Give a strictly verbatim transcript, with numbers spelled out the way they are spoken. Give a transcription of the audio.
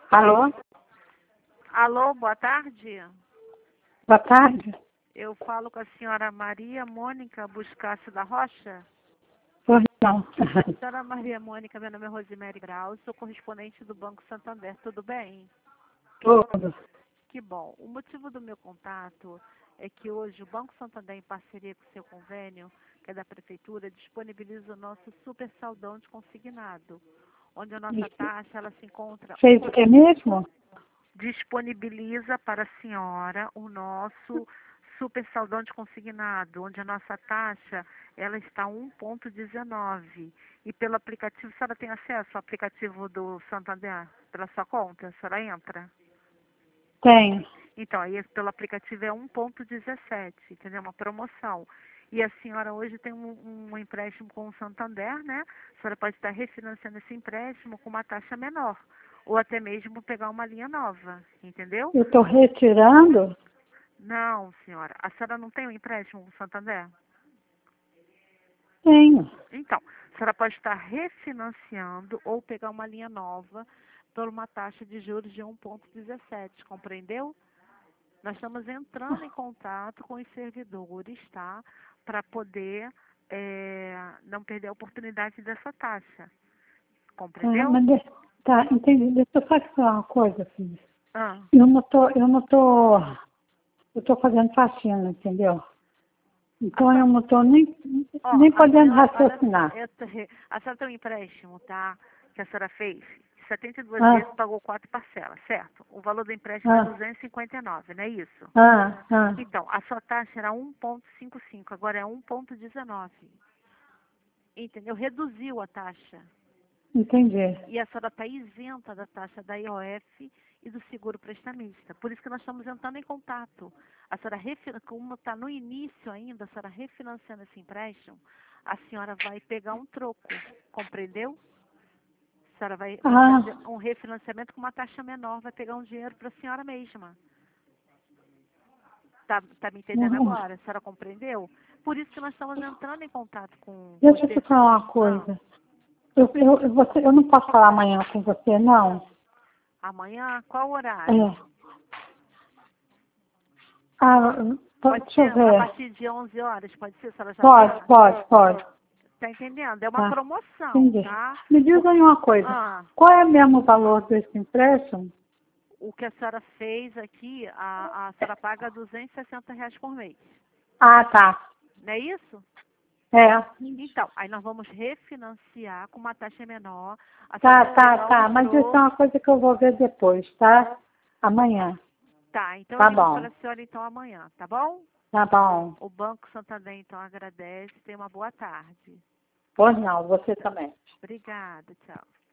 Alô? Alô, boa tarde. Boa tarde. Eu falo com a senhora Maria Mônica Buscasse da Rocha. Pois não. Senhora Maria Mônica, meu nome é Rosemary Grau, sou correspondente do Banco Santander, tudo bem? Tudo. Que bom. O motivo do meu contato é que hoje o Banco Santander, em parceria com o seu convênio, que é da Prefeitura, disponibiliza o nosso super saldão de consignado, onde a nossa taxa ela se encontra... Fez o que mesmo? Disponibiliza para a senhora o nosso super saldão de consignado, onde a nossa taxa ela está um ponto dezenove. E pelo aplicativo, a senhora tem acesso ao aplicativo do Santander pela sua conta? A senhora entra? Tenho. Então, aí pelo aplicativo é um ponto dezessete, entendeu? Uma promoção. E a senhora hoje tem um, um empréstimo com o Santander, né? A senhora pode estar refinanciando esse empréstimo com uma taxa menor. Ou até mesmo pegar uma linha nova, entendeu? Eu estou retirando? Não, senhora. A senhora não tem um empréstimo com o Santander? Tenho. Então, a senhora pode estar refinanciando ou pegar uma linha nova por uma taxa de juros de um ponto dezessete, compreendeu? Nós estamos entrando em contato com os servidores, tá? Para poder é, não perder a oportunidade dessa taxa. Ah, Compreendeu? mas de... Tá, entendi. Deixa eu só te falar uma coisa, filho. Ah. Eu não tô, eu não tô, eu tô fazendo faxina, entendeu? Então A eu não tô nem, Ó, nem a podendo senhora, olha só, raciocinar. eu te- a senhora tem um empréstimo, tá? Que a senhora fez. setenta e duas vezes, Ah, pagou quatro parcelas, certo? O valor do empréstimo é ah, duzentos e cinquenta e nove, não é isso? ah, ah. Então, a sua taxa era um ponto cinquenta e cinco, agora é um ponto dezenove. Entendeu? Reduziu a taxa. Entendi. E a senhora está isenta da taxa da I O F e do seguro prestamista. Por isso que nós estamos entrando em contato. A senhora, refina- como está no início ainda, a senhora refinanciando esse empréstimo, a senhora vai pegar um troco, compreendeu? A senhora vai, vai fazer Ah, um refinanciamento com uma taxa menor, vai pegar um dinheiro para a senhora mesma. Tá, tá me entendendo não. agora? A senhora compreendeu? Por isso que nós estamos entrando em contato com Deixa eu te você. falar uma Ah, coisa. Eu, eu, eu, você, eu não posso falar amanhã com você, não? amanhã, qual horário? É. Ah, tô- Pode deixa ser eu a ver. partir de onze horas, pode ser, a senhora já Pode, tá? pode, pode. Tá entendendo? É uma Tá. promoção, Entendi. tá? Me diz O, aí uma coisa. ah, Qual é mesmo o valor desse empréstimo? o que a senhora fez aqui, a, a senhora paga duzentos e sessenta reais por mês. Ah, tá. Não é isso? É. Então, aí nós vamos refinanciar com uma taxa menor. A senhora Tá, vai tá, pegar um tá. Mas isso é troco. uma coisa que eu vou ver depois, tá? Amanhã. Tá, então eu Tá ligo para bom. a senhora então amanhã, tá bom? Tá bom. O Banco Santander então agradece. Tenha uma boa tarde. Pois não, você também. Obrigada, tchau.